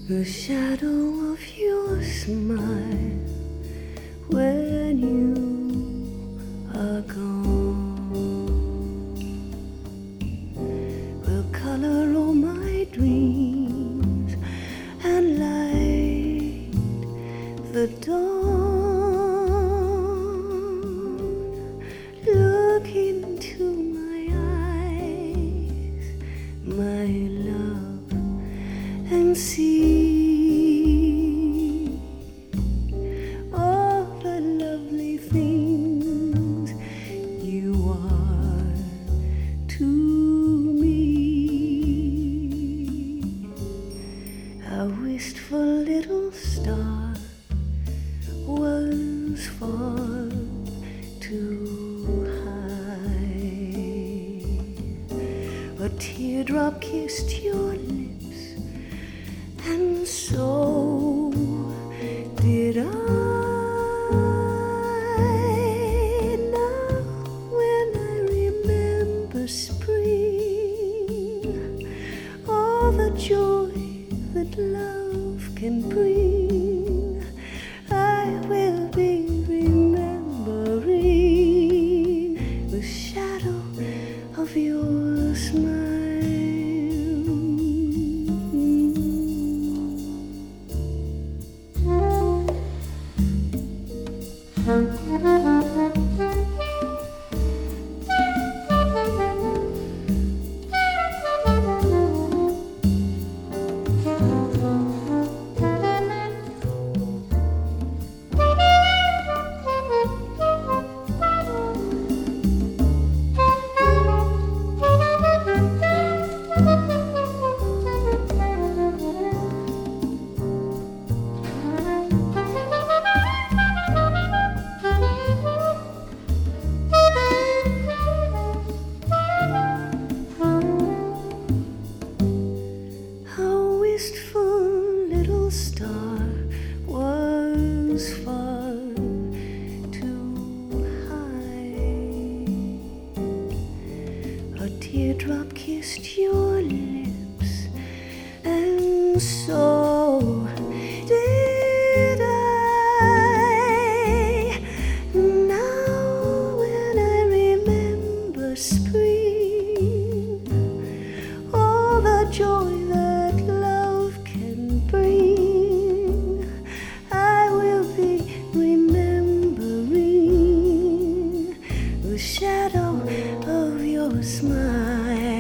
The shadow of your smile when you are gone will color all my dreams and light the dawn. Look into my eyes, my love, and see all the lovely things you are to me. A wistful little star was far too high. A teardrop kissed your lips, and so did I. Now when I remember spring, all the joy that love can bring, I will be remembering the shadow of your smile. Little star was far too high. A teardrop kissed your lips, and so did I. Now when I remember spring, all the joy that love can bring, I will be remembering the shadow of your smile.